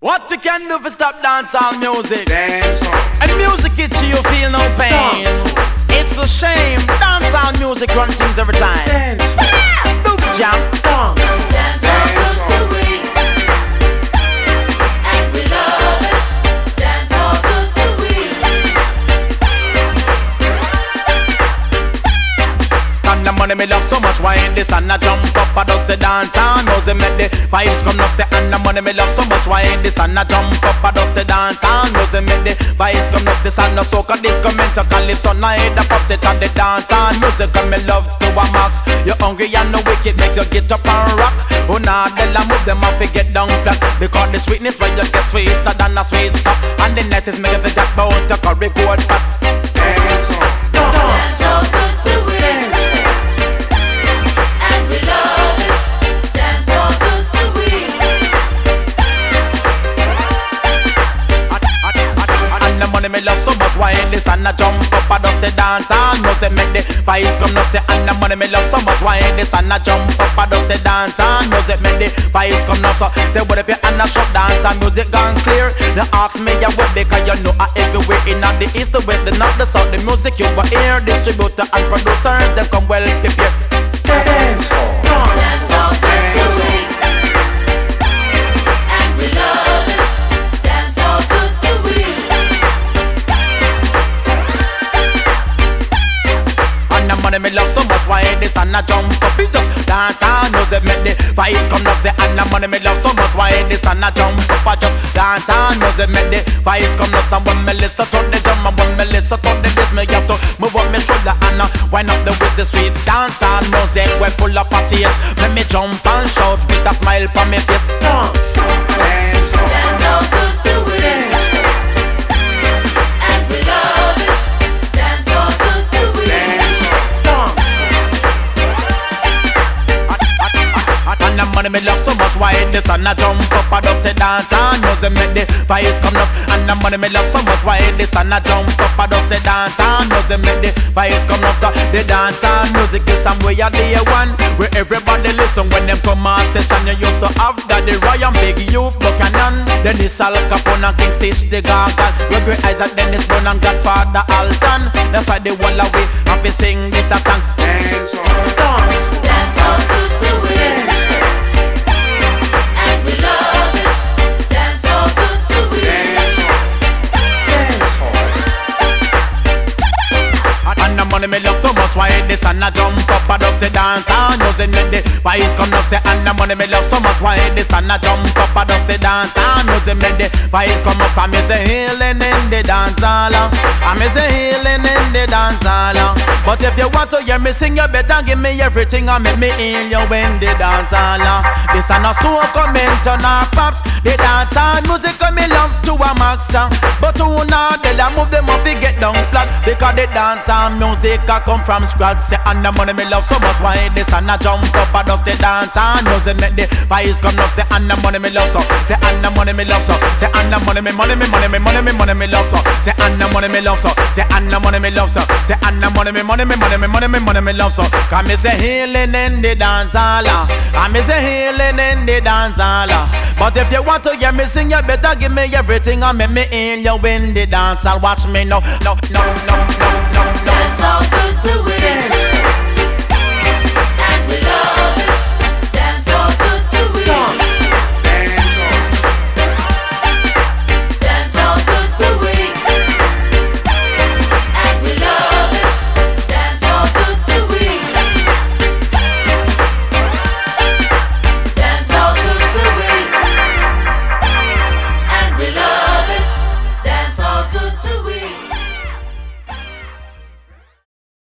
What you can do for stop dancehall music? Dance on. And music hits you, you feel no pain. Dance. It's a shame. Dancehall music run things every time. Dance. Boom jam. Dance. Dance all good to we, and we love it. Dance all good to we. And the money me love so much, why ain't this and I jump up, I does the dance and music make the vibes come up. Say, and the money me love so much, why ain't this and I jump up, I does the dance and music make the vibes come up. This and the soca, this comment, calypso night, the pop set and the dance and music come me love to a max. You're hungry and no wicked, make you get up and rock. Oh nah, they'll move them off and get down flat, because the sweetness when you get sweeter than a sweet sap. And the nicest make you forget about the curry goat fat. Dance on. Dance all good to we, and we love it. Dance all good to we. And the money me love so much, why ain't this and I jump up, I does the dance and music make the vibes come up. Say, and the money me love so much, why ain't this and I jump up, I does the dance and music make the vibes come up. So say, what if you and I shop dance and music gone clear? Now ask me ya what, because you know I everywhere in the east, the west, the north, the south. The music you will hear, distributor and producers, them come well prepared. Dance on. Dance all good to we, and we love it. Dance all good to we. And the money me love so much, why ain't this and I jump up? It just dance and music make the vibes come up. Say, and the money me love so much, why ain't this and I jump up? I just dance and music make the vibes come up. And when me listen to the drum and when me listen to the bass, me have to move up me shoulder and wind up the waist. The sweet dance and music we full of a taste. Let me jump and shout with a smile on me face. Dance. Dance on. Dance all good to we, and we love it. Dance all good to we. Dance on. Dance. And the money me love so much, why ain't this and I jump up, I does the dance and music make the vibes come up. And the money me love so much, why ain't this and I jump up, I does the dance and music make the vibes come up. So the dance and music is some way a day one, where everybody listen when them come on session. You used to have Daddy Ryan, Big U, Buchanan, Dennis Al Capone and King Stitch the Gargle, Gregory Isaac, Dennis Brown and Godfather Alton. That's why they wall away and we sing this a song. Dance on. Dance. Dance all good to we, and we love it. Dance all good to we. Dance on. Dance on. And the money me love too much, why ain't this and I jump up, I does the dance and music make the vibes come up. Say, and the money me love so much, why ain't this and I jump up, I does the dance and music make the vibes come up. I me say healing in the dance hall, I me say healing in the dance hall. But if you want to hear me sing, you better give me everything and make me heal you in the dance hall. This and a so comment on our pops, the dance and music me love to a max. But who now they move them up, they get down flat, because the dance and music I come from scratch. Say, and the money me love so much, why ain't this and I jump up, I does the dance and music make the vibes come up. Say, and the money me love so, say, and the money me love so, say, and the money me love so, say, and the money me love so, say, and the money me love so, say, and the money me love so. Cause me say healing in the dance hall, and me say healing in the dance hall. But if you want to hear me sing, you better give me everything and make me heal you in the dance hall. Watch me now, no.